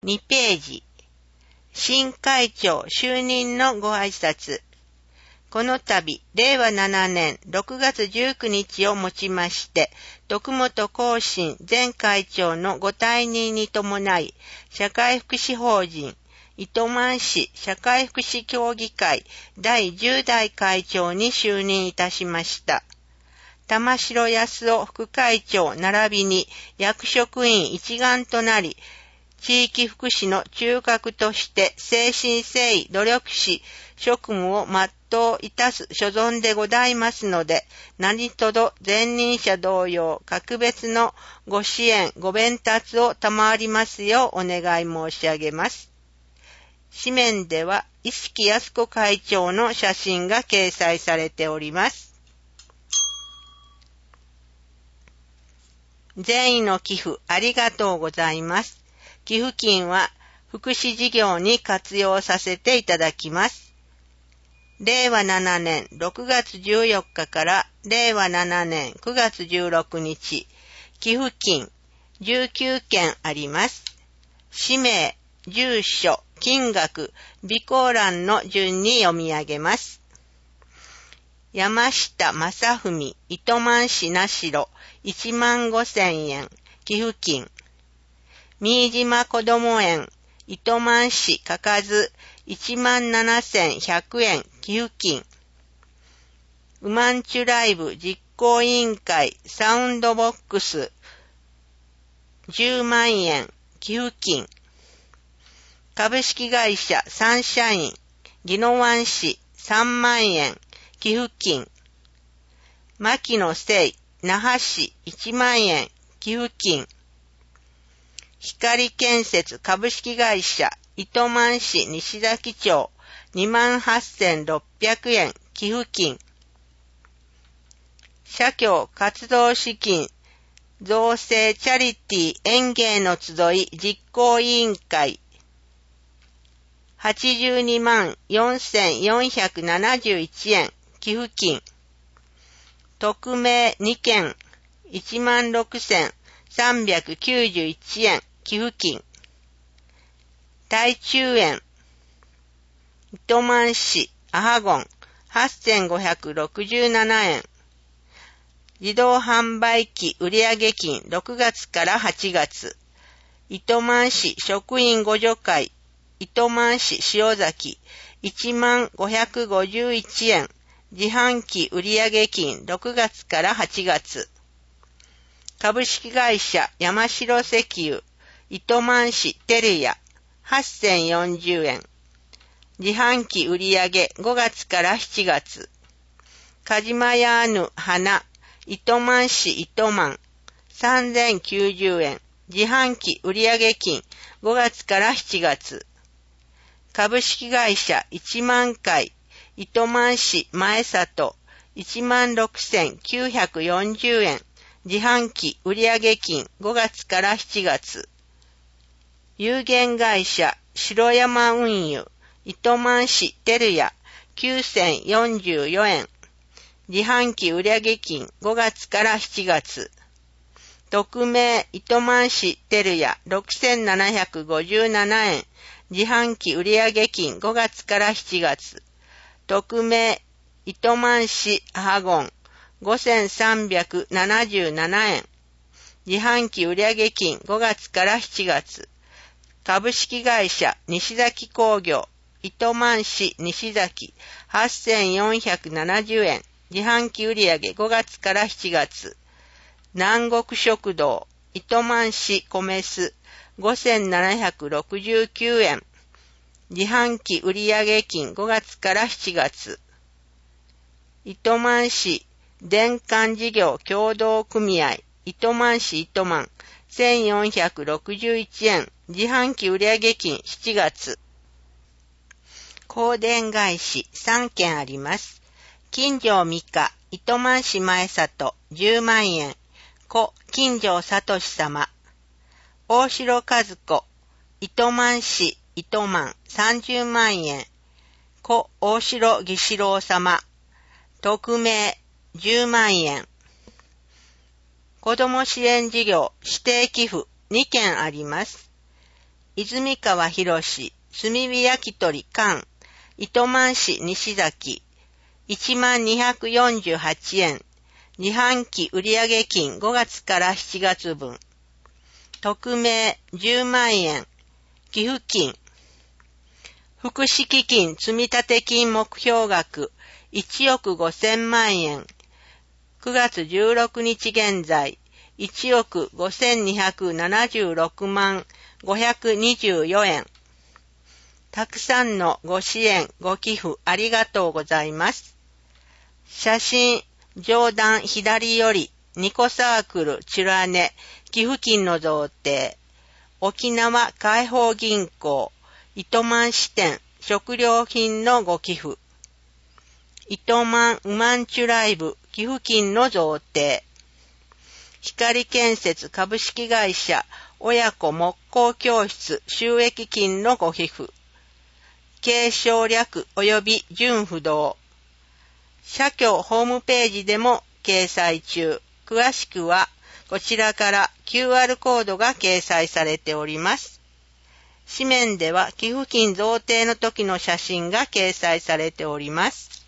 2ページ。新会長就任のご挨拶。この度、令和7年6月19日をもちまして、徳本光信前会長のご退任に伴い、社会福祉法人、糸満市社会福祉協議会第10代会長に就任いたしました。玉城康夫副会長並びに役職員一丸となり、地域福祉の中核として誠心誠意努力し、職務を全ういたす所存でございますので、何卒前任者同様、格別のご支援、ご鞭撻を賜りますようお願い申し上げます。紙面では、石木康子会長の写真が掲載されております。善意の寄付ありがとうございます。寄付金は福祉事業に活用させていただきます。令和7年6月14日から令和7年9月16日、寄付金19件あります。氏名、住所、金額、備考欄の順に読み上げます。山下正文、糸満市名城、15,000円、寄付金。新島こども園、糸満市かかず、17,100円、寄付金。ウマンチュライブ実行委員会、サウンドボックス、10万円、寄付金。株式会社サンシャイン、宜野湾市3万円、寄付金。牧野聖、那覇市1万円、寄付金。光建設株式会社、糸満市西崎町、28,600円、寄付金。社協活動資金、造成チャリティ園芸の集い実行委員会、82万4,471円、寄付金。匿名2件、16,391円、寄付金。大中園、糸満市アハゴン、8,567円。自動販売機売上金6月から8月。糸満市職員互助会、糸満市塩崎、10,551円。自販機売上金6月から8月。株式会社山城石油、糸満市照屋、8,040円。自販機売上5月から7月。かじまやーぬ花、糸満市糸満、3,090円。自販機売上金5月から7月。株式会社1万回、糸満市前里、16,940円。自販機売上金5月から7月。有限会社白山運輸、糸満市照屋、9,044円。自販機売上金5月から7月。匿名糸満市照屋、6,757円。自販機売上金5月から7月。匿名糸満市アハゴン、5,377円。自販機売上金5月から7月。株式会社西崎工業、糸満市西崎、8,470円。自販機売上5月から7月。南国食堂、糸満市米酢、5,769円。自販機売上金5月から7月。糸満市電管事業協同組合、糸満市糸満、1,461円。自販機売上金7月。香電返し3件あります。金城美香、糸満市前里、10万円。故金城聡様。大城和子、糸満市糸満、30万円。故大城義四郎様。匿名、10万円。子ども支援事業指定寄付2件あります。 泉川博士、炭火焼き鳥館、糸満市西崎、1248円。自販機売上金5月から7月分。匿名10万円。寄付金。福祉基金積立金目標額1億5000万円。9月16日現在、1億5276万524円。たくさんのご支援、ご寄付ありがとうございます。写真、上段左よりニコサークルチュラネ寄付金の贈呈。沖縄解放銀行糸満支店食料品のご寄付。糸満ウマンチュライブ寄付金の贈呈。光建設株式会社親子木工教室収益金のご寄付。継承略及び純不動。社協ホームページでも掲載中。詳しくはこちらから QR コードが掲載されております。紙面では寄付金贈呈の時の写真が掲載されております。